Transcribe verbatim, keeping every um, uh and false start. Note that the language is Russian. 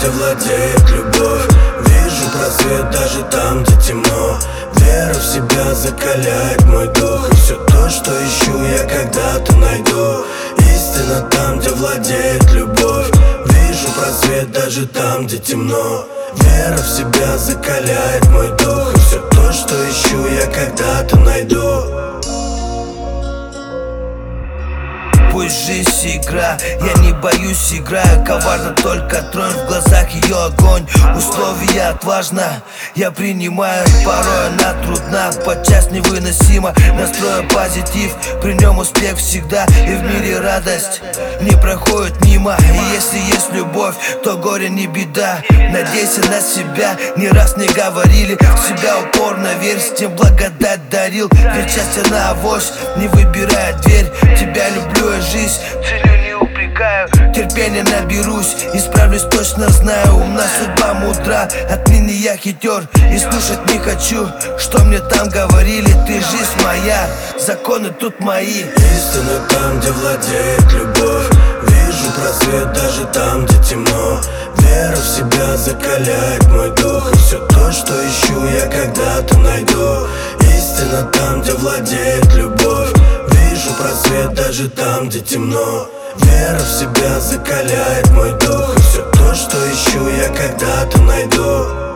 где владеет любовь. Вижу просвет даже там, где темно. Вера в себя закаляет мой дух. И все то, что ищу, я когда-то найду. Истина там, где владеет любовь. Вижу просвет даже там, где темно. Вера в себя закаляет мой дух. И все то, что ищу, я когда-то найду. Пусть жизнь игра, я не боюсь, играю коварно, только тронь в глазах ее огонь. Условия отважно, я принимаю. Порой она трудна, подчас невыносима. Настроя позитив, при нем успех всегда. И в мире радость не проходит мимо. И если есть любовь, то горе не беда. Надейся на себя, не раз не говорили. В себя упорно верь, с тем благодать дарил. Ведь счастье на авось, не выбирая дверь. Тебя люблю, я жизнь целью не упрекаю. Терпения наберусь, исправлюсь, точно знаю. Умна судьба мудра, отныне я хитер. И слушать не хочу, что мне там говорили. Ты жизнь моя, законы тут мои. Истина там, где владеет любовь. Вижу просвет даже там, где темно. Вера в себя закаляет мой дух. И все то, что ищу, я когда-то найду. Истина там, где владеет любовь. Вижу просвет даже там, где темно. Вера в себя закаляет мой дух. И все то, что ищу, я когда-то найду.